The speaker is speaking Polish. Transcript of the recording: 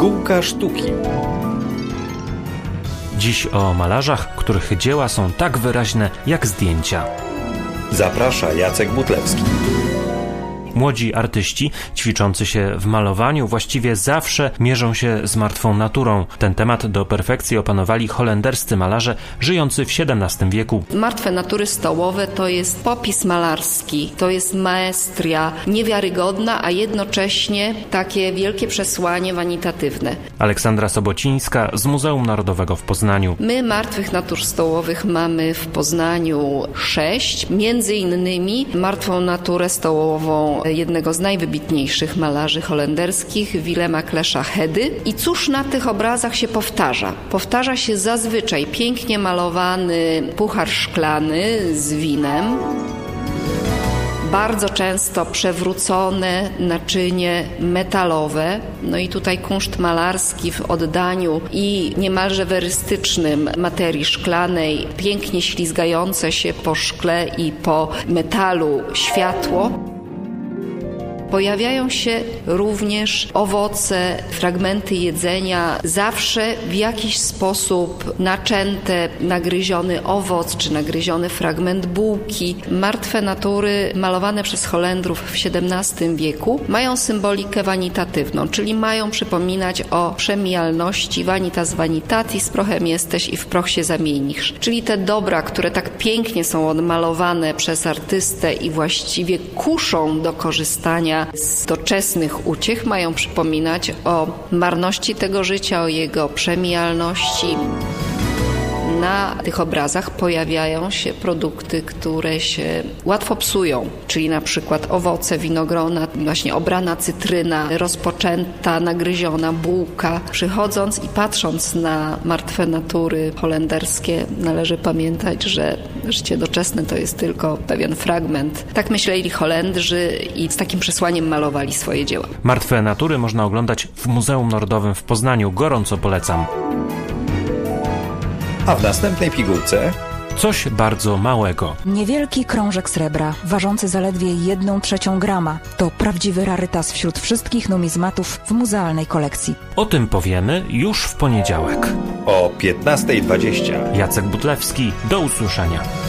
Pigułka sztuki. Dziś o malarzach, których dzieła są tak wyraźne jak zdjęcia. Zaprasza Jacek Butlewski. Młodzi artyści ćwiczący się w malowaniu właściwie zawsze mierzą się z martwą naturą. Ten temat do perfekcji opanowali holenderscy malarze żyjący w XVII wieku. Martwe natury stołowe to jest popis malarski, to jest maestria niewiarygodna, a jednocześnie takie wielkie przesłanie wanitatywne. Aleksandra Sobocińska z Muzeum Narodowego w Poznaniu. My martwych natur stołowych mamy w Poznaniu 6, między innymi martwą naturę stołową jednego z najwybitniejszych malarzy holenderskich, Willema Klesza Hedy. I cóż na tych obrazach się powtarza? Powtarza się zazwyczaj pięknie malowany puchar szklany z winem, bardzo często przewrócone naczynie metalowe. No i tutaj kunszt malarski w oddaniu i niemalże werystycznym materii szklanej, pięknie ślizgające się po szkle i po metalu światło. Pojawiają się również owoce, fragmenty jedzenia, zawsze w jakiś sposób naczęte, nagryziony owoc czy nagryziony fragment bułki. Martwe natury malowane przez Holendrów w XVII wieku mają symbolikę wanitatywną, czyli mają przypominać o przemijalności vanitas vanitatis, prochem jesteś i w proch się zamienisz. Czyli te dobra, które tak pięknie są odmalowane przez artystę i właściwie kuszą do korzystania z doczesnych uciech, mają przypominać o marności tego życia, o jego przemijalności. Na tych obrazach pojawiają się produkty, które się łatwo psują, czyli na przykład owoce, winogrona, właśnie obrana cytryna, rozpoczęta, nagryziona bułka. Przychodząc i patrząc na martwe natury holenderskie, należy pamiętać, że życie doczesne to jest tylko pewien fragment. Tak myśleli Holendrzy i z takim przesłaniem malowali swoje dzieła. Martwe natury można oglądać w Muzeum Narodowym w Poznaniu. Gorąco polecam. A w następnej pigułce coś bardzo małego. Niewielki krążek srebra, ważący zaledwie 1/3 grama. To prawdziwy rarytas wśród wszystkich numizmatów w muzealnej kolekcji. O tym powiemy już w poniedziałek. o 15:20. Jacek Butlewski, do usłyszenia.